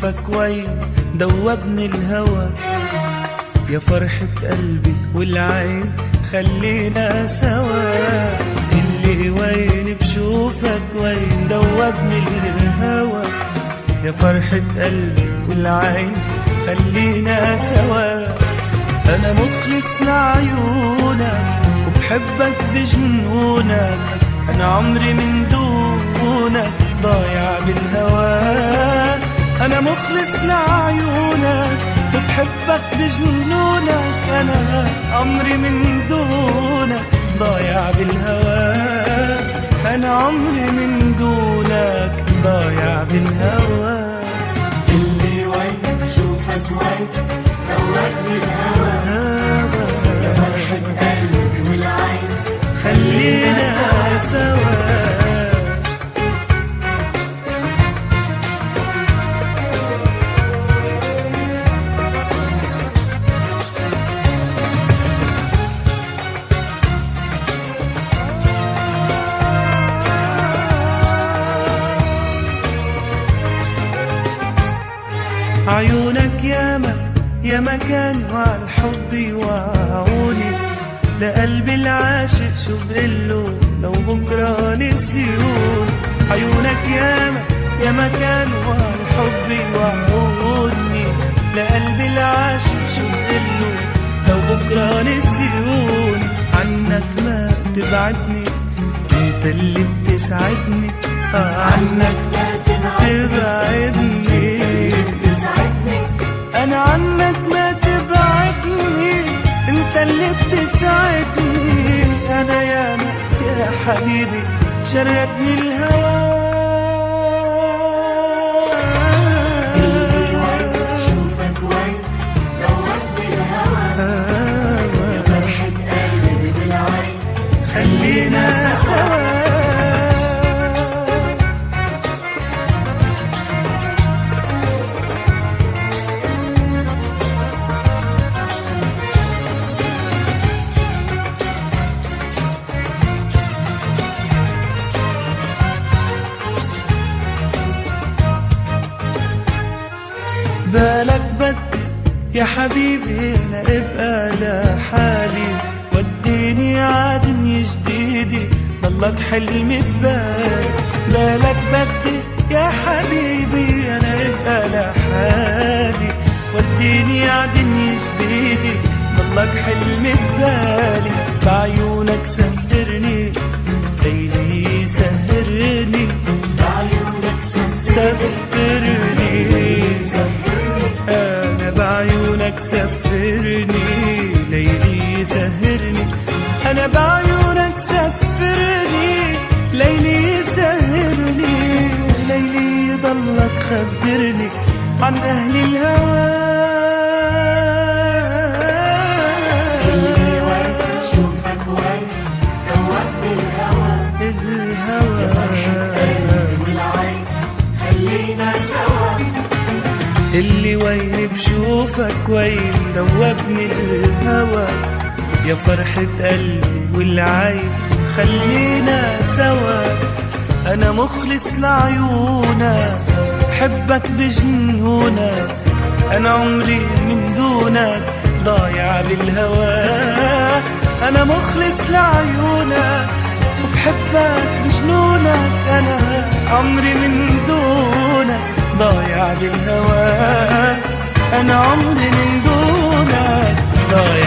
بشوفك وين دوبني الهوى، يا فرحة قلبي والعين خلينا سوا. اللي وين بشوفك وين دوبني الهوى، يا فرحة قلبي والعين خلينا سوا. أنا مخلص لعيونك وبحبك بجنونك، أنا عمري من دونك ضايع بالهوى. أنا مخلص لعيونك وبحبك بجنونك، أنا عمري من دونك ضايع بالهوى. أنا عمري من دونك ضايع بالهوى. اللي وين بشوفك وين دوبني الهوى، يا فرحة قلبي والعين خلينا سوا. عيونك يا مكان وعالحب يوعوني، لقلبي العاشق شو بقله لو بكره نسيون. عيونك يا مكان وعالحب يوعوني، لقلبي العاشق شو بقله لو بكره نسيون. عنك ما تبعدني انت اللي بتسعدني، عنك ما تبعدني أنا عنك ما تبعدني، أنت اللي بتسعدني. أنا يا حبيبي شردني الهوى. اللي وين شوفك وين دوبني الهوى، يا فرحة قلبي بالعين خلينا سوا. بالك بدي يا حبيبي أنا أبقى لحالي، وديني عادني جديدي ضلك حلمي في بالي. بالك بدي يا حبيبي أنا أبقى لحالي، وديني عادني جديدي ضلك حلمي في بالي. بعيونك سفرني ليلي سهرني، بعيونك سفرني أنا بعيونك سفرني ليلي سهرني. أنا بعيونك سفرني ليلي سهرني، ليلي ضلك خبرني عن أهل الهوى. اللي وين شوفك وين دوبني الهوى، يا فرحة قلبي والعين خلينا سوا. اللي وين بشوفك وين دوبني الهوى، يا فرحة قلبي والعين خلينا سوا. أنا مخلص لعيونك بحبك بجنونك، أنا عمري من دونك ضايع بالهوى. أنا مخلص لعيونك وبحبك بجنونك، أنا عمري من دونك ضايع بالهوى. أنا عمري من دونك ضايع